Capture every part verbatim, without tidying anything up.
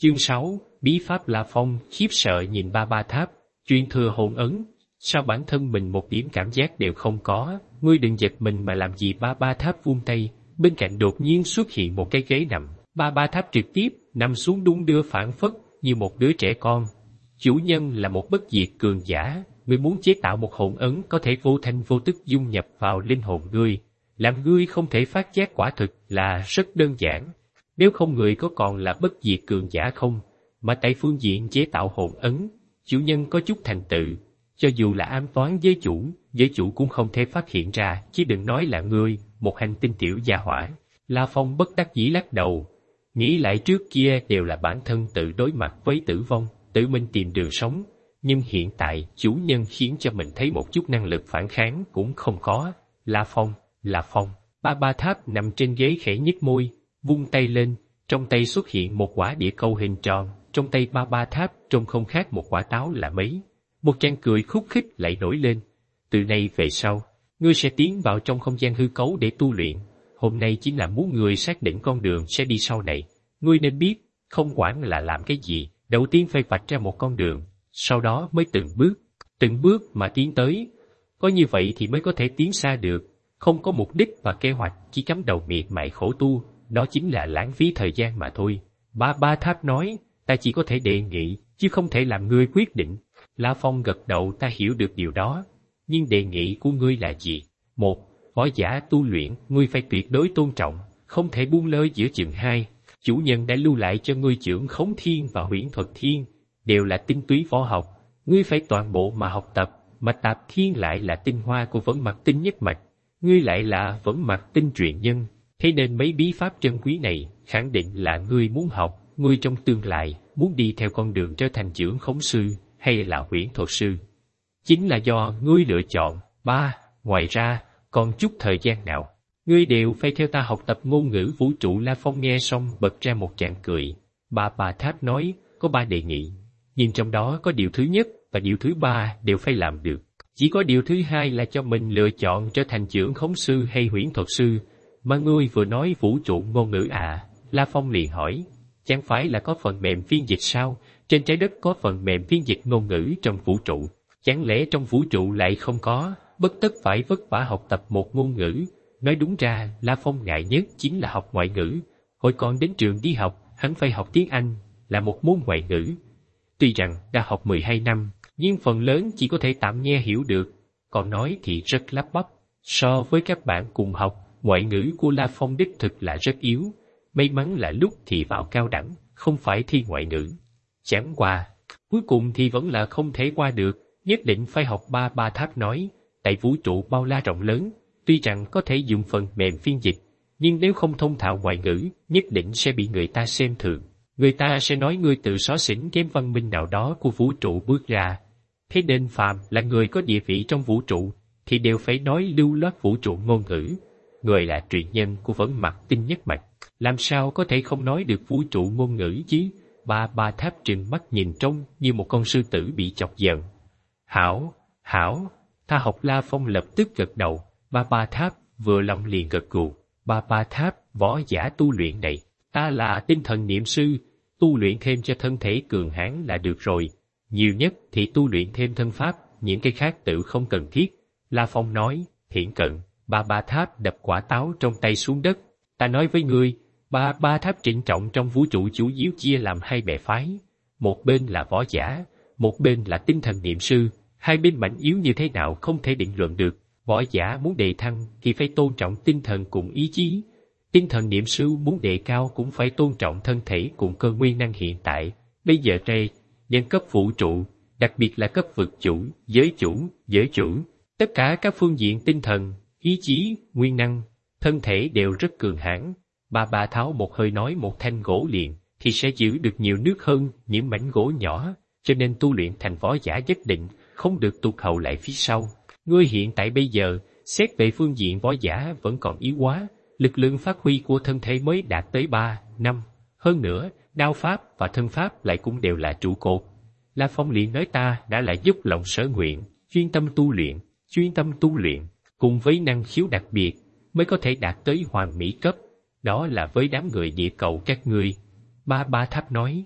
Chương sáu, Bí pháp La Phong. Khiếp sợ nhìn Ba Ba Tháp, truyền thừa hồn ấn. Sao bản thân mình một điểm cảm giác đều không có, ngươi đừng giật mình mà làm gì. Ba Ba Tháp vung tay, bên cạnh đột nhiên xuất hiện một cái ghế nằm. Ba Ba Tháp trực tiếp nằm xuống đung đưa phảng phất như một đứa trẻ con. Chủ nhân là một bất diệt cường giả, ngươi muốn chế tạo một hồn ấn có thể vô thanh vô tức dung nhập vào linh hồn ngươi, làm ngươi không thể phát giác, quả thực là rất đơn giản. Nếu không người có còn là bất diệt cường giả không? Mà tại phương diện chế tạo hồn ấn, chủ nhân có chút thành tựu, cho dù là ám toán giới chủ, giới chủ cũng không thể phát hiện ra, chứ đừng nói là ngươi, một hành tinh tiểu gia hỏa. La Phong bất đắc dĩ lắc đầu, nghĩ lại trước kia đều là bản thân tự đối mặt với tử vong, tự mình tìm đường sống, nhưng hiện tại chủ nhân khiến cho mình thấy một chút năng lực phản kháng cũng không có. La Phong, La Phong. Ba Ba Tháp nằm trên ghế khẽ nhếch môi, vung tay lên, trong tay xuất hiện một quả đĩa câu hình tròn, trong tay Ba Ba Tháp trông không khác một quả táo là mấy. Một tràng cười khúc khích lại nổi lên. Từ nay về sau, ngươi sẽ tiến vào trong không gian hư cấu để tu luyện. Hôm nay chính là muốn ngươi xác định con đường sẽ đi sau này. Ngươi nên biết, không quản là làm cái gì, đầu tiên phải vạch ra một con đường, sau đó mới từng bước, từng bước mà tiến tới. Có như vậy thì mới có thể tiến xa được. Không có mục đích và kế hoạch, chỉ cắm đầu miệt mài khổ tu, đó chính là lãng phí thời gian mà thôi. Ba Ba Tháp nói, ta chỉ có thể đề nghị, chứ không thể làm ngươi quyết định. La Phong gật đầu, ta hiểu được điều đó. Nhưng đề nghị của ngươi là gì? Một, võ giả tu luyện, ngươi phải tuyệt đối tôn trọng, không thể buông lơi giữa chừng. Hai, chủ nhân đã lưu lại cho ngươi Chưởng Khống Thiên và Huyễn Thuật Thiên, đều là tinh túy võ học, ngươi phải toàn bộ mà học tập, mà Tạp Thiên lại là tinh hoa của Vẫn Mặc Tinh nhất mạch, ngươi lại là Vẫn Mặc Tinh truyền nhân, thế nên mấy bí pháp trân quý này khẳng định là ngươi muốn học. Ngươi trong tương lai muốn đi theo con đường trở thành Chưởng Khống Sư hay là Huyễn Thuật Sư, chính là do ngươi lựa chọn. Ba, ngoài ra, còn chút thời gian nào, ngươi đều phải theo ta học tập ngôn ngữ vũ trụ. La Phong nghe xong bật ra một tràng cười. Ba Ba Tháp nói, có ba đề nghị, nhưng trong đó có điều thứ nhất và điều thứ ba đều phải làm được. Chỉ có điều thứ hai là cho mình lựa chọn trở thành Chưởng Khống Sư hay Huyễn Thuật Sư. Mà ngươi vừa nói vũ trụ ngôn ngữ à? La Phong liền hỏi, chẳng phải là có phần mềm phiên dịch sao? Trên trái đất có phần mềm phiên dịch ngôn ngữ trong vũ trụ, chẳng lẽ trong vũ trụ lại không có? Bất tất phải vất vả học tập một ngôn ngữ. Nói đúng ra, La Phong ngại nhất chính là học ngoại ngữ. Hồi còn đến trường đi học, hắn phải học tiếng Anh, là một môn ngoại ngữ. Tuy rằng đã học mười hai năm, nhưng phần lớn chỉ có thể tạm nghe hiểu được, còn nói thì rất lắp bắp. So với các bạn cùng học, ngoại ngữ của La Phong đích thực là rất yếu. May mắn là lúc thì vào cao đẳng, không phải thi ngoại ngữ. Chẳng qua, cuối cùng thì vẫn là không thể qua được, nhất định phải học. Ba Ba Tháp nói, tại vũ trụ bao la rộng lớn, tuy rằng có thể dùng phần mềm phiên dịch, nhưng nếu không thông thạo ngoại ngữ, nhất định sẽ bị người ta xem thường. Người ta sẽ nói ngươi tự xó xỉnh kém văn minh nào đó của vũ trụ bước ra. Thế nên phàm là người có địa vị trong vũ trụ, thì đều phải nói lưu loát vũ trụ ngôn ngữ. Người là truyền nhân của Vẫn Mặc Tinh nhất mạch, làm sao có thể không nói được vũ trụ ngôn ngữ chứ? Ba Ba Tháp trừng mắt nhìn trông như một con sư tử bị chọc giận. Hảo, hảo, ta học. La Phong lập tức gật đầu. Ba Ba Tháp vừa lòng liền gật gù. Ba Ba Tháp, võ giả tu luyện này, ta là tinh thần niệm sư, tu luyện thêm cho thân thể cường hãn là được rồi. Nhiều nhất thì tu luyện thêm thân pháp, những cái khác tự không cần thiết. La Phong nói, thiển cận. Ba Ba Tháp đập quả táo trong tay xuống đất. Ta nói với ngươi, Ba Ba Tháp trịnh trọng trong vũ trụ chủ yếu chia làm hai bè phái. Một bên là võ giả, một bên là tinh thần niệm sư. Hai bên mạnh yếu như thế nào không thể định luận được. Võ giả muốn đề thăng thì phải tôn trọng tinh thần cùng ý chí. Tinh thần niệm sư muốn đề cao cũng phải tôn trọng thân thể cùng cơ nguyên năng hiện tại. Bây giờ đây, nhân cấp vũ trụ, đặc biệt là cấp vực chủ, giới chủ, giới chủ, tất cả các phương diện tinh thần, ý chí, nguyên năng, thân thể đều rất cường hãn. Ba Ba tháo một hơi nói, một thanh gỗ liền thì sẽ giữ được nhiều nước hơn những mảnh gỗ nhỏ, cho nên tu luyện thành võ giả nhất định không được tụt hậu lại phía sau. Ngươi hiện tại bây giờ, xét về phương diện võ giả vẫn còn yếu quá, lực lượng phát huy của thân thể mới đạt tới ba, năm. Hơn nữa, đao pháp và thân pháp lại cũng đều là trụ cột. La Phong liền nói, ta đã là dốc lòng sở nguyện, chuyên tâm tu luyện, chuyên tâm tu luyện, cùng với năng khiếu đặc biệt, mới có thể đạt tới hoàn mỹ cấp. Đó là với đám người địa cầu các ngươi. Ba Ba Tháp nói,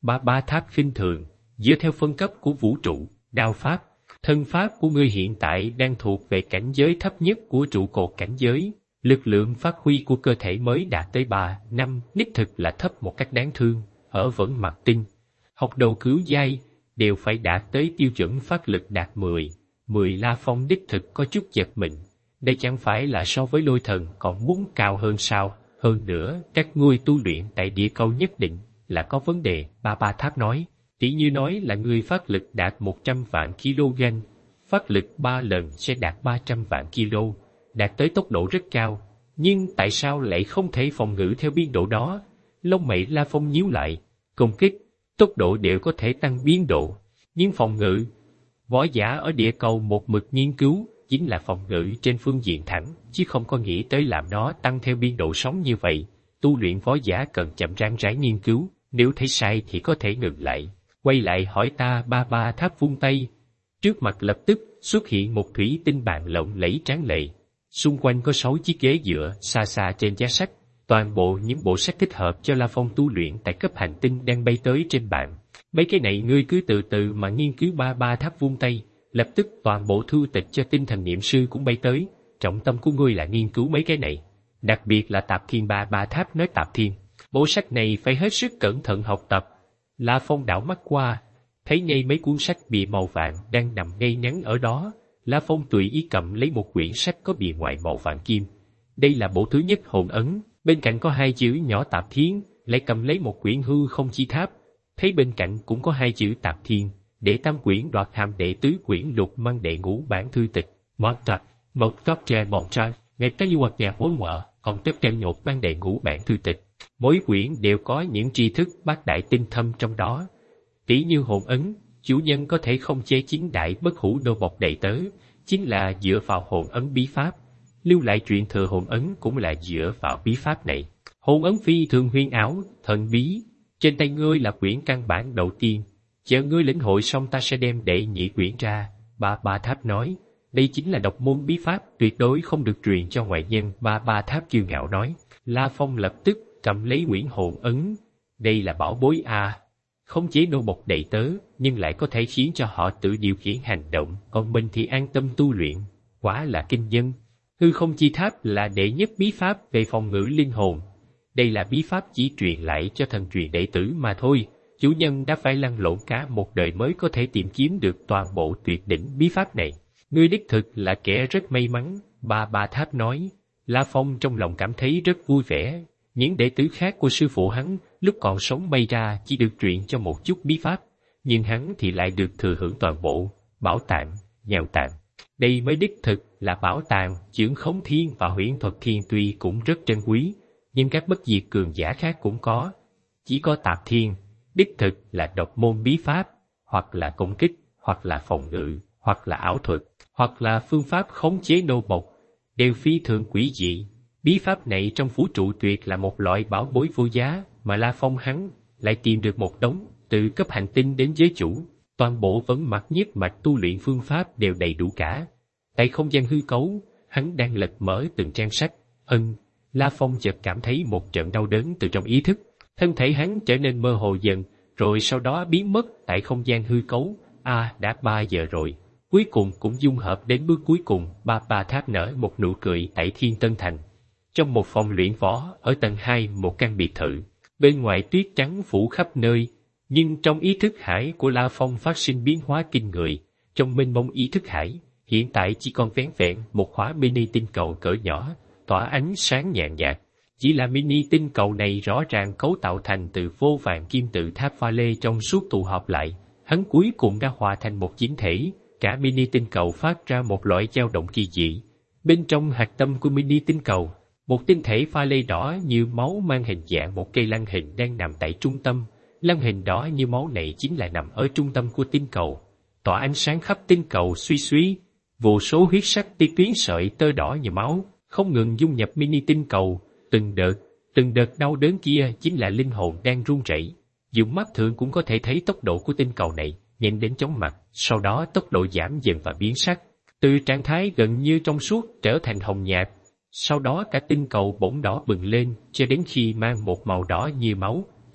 Ba Ba Tháp khinh thường, dựa theo phân cấp của vũ trụ, đao pháp, thân pháp của ngươi hiện tại đang thuộc về cảnh giới thấp nhất của trụ cột cảnh giới. Lực lượng phát huy của cơ thể mới đạt tới ba, năm, đích thực là thấp một cách đáng thương, ở vẫn mặt tinh. Học đầu cứu giai, đều phải đạt tới tiêu chuẩn phát lực đạt mười. mười La Phong đích thực có chút giật mình. Đây chẳng phải là so với lôi thần còn muốn cao hơn sao? Hơn nữa, các ngươi tu luyện tại địa cầu nhất định là có vấn đề, Ba Ba Tháp nói. Tỷ như nói là ngươi phát lực đạt một trăm vạn kg, phát lực ba lần sẽ đạt ba trăm vạn kg, đạt tới tốc độ rất cao. Nhưng tại sao lại không thể phòng ngự theo biên độ đó? Lông mày La Phong nhíu lại, công kích, tốc độ đều có thể tăng biên độ, nhưng phòng ngự, võ giả ở địa cầu một mực nghiên cứu, chính là phòng ngự trên phương diện thẳng, chứ không có nghĩ tới làm nó tăng theo biên độ sống như vậy. Tu luyện võ giả cần chậm rãi rãi nghiên cứu, nếu thấy sai thì có thể ngừng lại. Quay lại hỏi ta. Ba Ba Tháp vung tay, trước mặt lập tức xuất hiện một thủy tinh bàn lộng lẫy tráng lệ. Xung quanh có sáu chiếc ghế dựa xa xa trên giá sách, toàn bộ những bộ sách thích hợp cho La Phong tu luyện tại cấp hành tinh đang bay tới trên bàn. Mấy cái này ngươi cứ từ từ mà nghiên cứu. Ba Ba Tháp vung tay, lập tức toàn bộ thư tịch cho tinh thần niệm sư cũng bay tới. Trọng tâm của ngươi là nghiên cứu mấy cái này, đặc biệt là Tạp Thiên. Ba Ba Tháp nói Tạp Thiên, bộ sách này phải hết sức cẩn thận học tập. La Phong đảo mắt qua, thấy ngay mấy cuốn sách bìa màu vàng đang nằm ngay ngắn ở đó. La Phong tùy ý cầm lấy một quyển sách có bìa ngoại màu vàng kim. Đây là bộ thứ nhất hồn ấn, bên cạnh có hai chữ nhỏ Tạp Thiên, lại cầm lấy một quyển hư không chi tháp. Thấy bên cạnh cũng có hai chữ Tạp Thiên, để tam quyển đoạt hàm đệ tứ quyển lục mang đệ ngũ bản thư tịch. Một trạch, một cấp tre một trai, ngày tới du hoặc nhà hối ngoại, còn tiếp theo nhột mang đệ ngũ bản thư tịch. Mỗi quyển đều có những tri thức bát đại tinh thâm trong đó. Tỷ như hồn ấn, chủ nhân có thể không chế chín đại bất hủ nô bộc đệ tớ, chính là dựa vào hồn ấn bí pháp. Lưu lại truyền thừa hồn ấn cũng là dựa vào bí pháp này. Hồn ấn phi thường huyền ảo, thần bí. Trên tay ngươi là quyển căn bản đầu tiên. Chờ ngươi lĩnh hội xong ta sẽ đem đệ nhị quyển ra. Ba Ba Tháp nói, đây chính là độc môn bí pháp, tuyệt đối không được truyền cho ngoại nhân. Ba Ba Tháp kiêu ngạo nói. La Phong lập tức cầm lấy quyển hồn ấn. Đây là bảo bối a, không chế nô bộc đệ tớ, nhưng lại có thể khiến cho họ tự điều khiển hành động, còn mình thì an tâm tu luyện. Quả là kinh nhân. Hư không chi tháp là đệ nhất bí pháp về phòng ngự linh hồn. Đây là bí pháp chỉ truyền lại cho thần truyền đệ tử mà thôi. Chủ nhân đã phải lăn lộn cả một đời mới có thể tìm kiếm được toàn bộ tuyệt đỉnh bí pháp này. Ngươi đích thực là kẻ rất may mắn, Ba Ba Tháp nói. La Phong trong lòng cảm thấy rất vui vẻ. Những đệ tử khác của sư phụ hắn lúc còn sống bay ra chỉ được truyền cho một chút bí pháp, nhưng hắn thì lại được thừa hưởng toàn bộ, bảo tàng, nhào tàng. Đây mới đích thực là bảo tàng. Chưởng khống thiên và huyễn thuật thiên tuy cũng rất trân quý, nhưng các bất diệt cường giả khác cũng có. Chỉ có Tạp Thiên, đích thực là độc môn bí pháp, hoặc là công kích, hoặc là phòng ngự, hoặc là ảo thuật, hoặc là phương pháp khống chế nô bộc, đều phi thường quỷ dị. Bí pháp này trong vũ trụ tuyệt là một loại bảo bối vô giá, mà La Phong hắn lại tìm được một đống, từ cấp hành tinh đến giới chủ, toàn bộ vấn mặt nhất mạch tu luyện phương pháp đều đầy đủ cả. Tại không gian hư cấu, hắn đang lật mở từng trang sách. Ân, La Phong chợt cảm thấy một trận đau đớn từ trong ý thức, thân thể hắn trở nên mơ hồ dần, rồi sau đó biến mất tại không gian hư cấu. A, à, đã ba giờ rồi. Cuối cùng cũng dung hợp đến bước cuối cùng. Ba Ba Tháp nở một nụ cười tại Thiên Tân Thành. Trong một phòng luyện võ ở tầng hai một căn biệt thự, bên ngoài tuyết trắng phủ khắp nơi, nhưng trong ý thức hải của La Phong phát sinh biến hóa kinh người. Trong mênh mông ý thức hải, hiện tại chỉ còn vén vẹn một khóa mini tinh cầu cỡ nhỏ, tỏa ánh sáng nhàn nhạt. Chỉ là mini tinh cầu này rõ ràng cấu tạo thành từ vô vàn kim tự tháp pha lê trong suốt tụ họp lại, hắn cuối cùng đã hòa thành một chính thể. Cả mini tinh cầu phát ra một loại dao động kỳ dị. Bên trong hạt tâm của mini tinh cầu, một tinh thể pha lê đỏ như máu mang hình dạng một cây lăng hình đang nằm tại trung tâm. Lăng hình đỏ như máu này chính là nằm ở trung tâm của tinh cầu, tỏa ánh sáng khắp tinh cầu suy suy. Vô số huyết sắc tia tuyến sợi tơ đỏ như máu không ngừng dung nhập mini tinh cầu. Từng đợt, từng đợt đau đớn kia chính là linh hồn đang run rẩy. Dùng mắt thường cũng có thể thấy tốc độ của tinh cầu này nhanh đến chóng mặt, sau đó tốc độ giảm dần và biến sắc, từ trạng thái gần như trong suốt trở thành hồng nhạt. Sau đó cả tinh cầu bỗng đỏ bừng lên cho đến khi mang một màu đỏ như máu,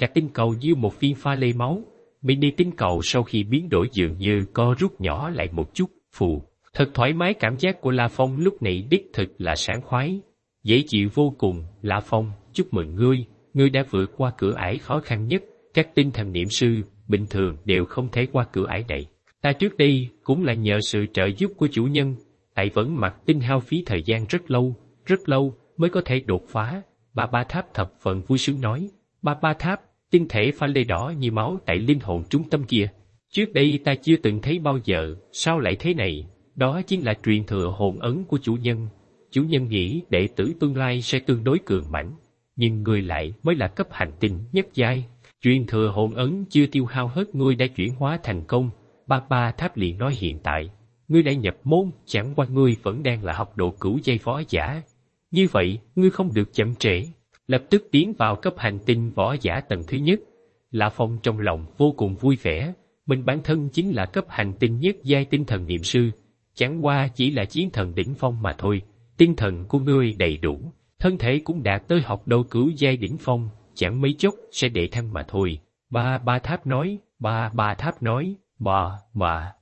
cả tinh cầu như một viên pha lê máu. Mini tinh cầu sau khi biến đổi dường như co rút nhỏ lại một chút, phù. Thật thoải mái, cảm giác của La Phong lúc này đích thực là sảng khoái. Dễ chịu vô cùng. La Phong, chúc mừng ngươi, ngươi đã vượt qua cửa ải khó khăn nhất. Các tinh thần niệm sư, bình thường đều không thể qua cửa ải này. Ta trước đây cũng là nhờ sự trợ giúp của chủ nhân, tại vẫn mặc tinh hao phí thời gian rất lâu, rất lâu mới có thể đột phá. Ba Ba Tháp thập phần vui sướng nói. Ba Ba Tháp, tinh thể pha lê đỏ như máu tại linh hồn trung tâm kia. Trước đây ta chưa từng thấy bao giờ, sao lại thế này? Đó chính là truyền thừa hồn ấn của chủ nhân. Chủ nhân nghĩ đệ tử tương lai sẽ tương đối cường mãnh, nhưng ngươi lại mới là cấp hành tinh nhất giai. Truyền thừa hồn ấn chưa tiêu hao hết, ngươi đã chuyển hóa thành công. Ba Ba Tháp liền nói hiện tại, ngươi đã nhập môn, chẳng qua ngươi vẫn đang là học độ cửu giai võ giả. Như vậy, ngươi không được chậm trễ, lập tức tiến vào cấp hành tinh võ giả tầng thứ nhất. Lã Phong trong lòng vô cùng vui vẻ, mình bản thân chính là cấp hành tinh nhất giai tinh thần niệm sư, chẳng qua chỉ là chiến thần đỉnh phong mà thôi. Tinh thần của ngươi đầy đủ, thân thể cũng đạt tới học độ cửu giai đỉnh phong, chẳng mấy chốc sẽ đệ thăng mà thôi. Ba Ba Tháp nói, Ba Ba Tháp nói, ba, ba.